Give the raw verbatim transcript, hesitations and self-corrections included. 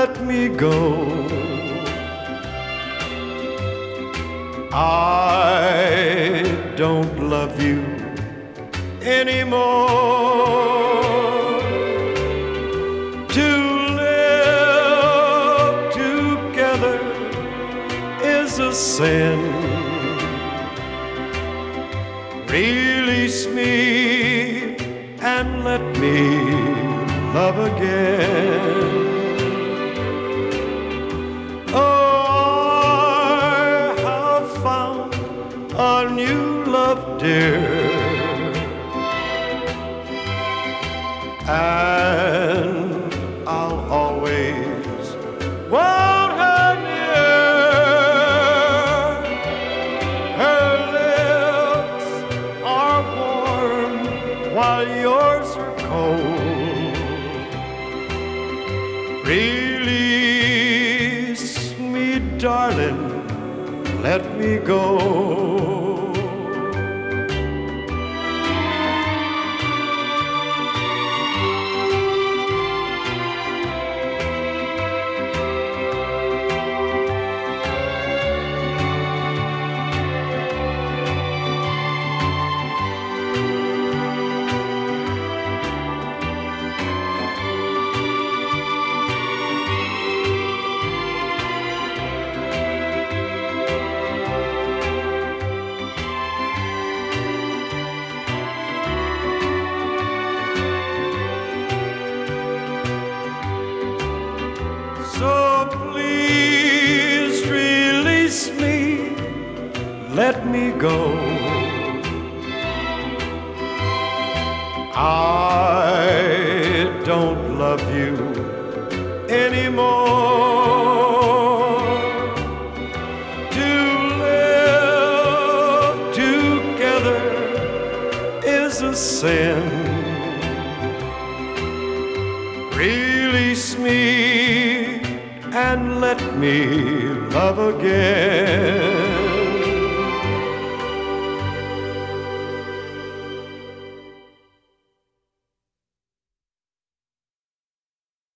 let me go. I don't love you anymore. To live together is a sin. Release me and let me love again. Oh, I have found a new love, dear, and I'll always want her near. Her lips are warm while yours are cold. Release me, darling, let me go. So please release me, let me go. I don't love you anymore. To live together is a sin. Release me and let me love again.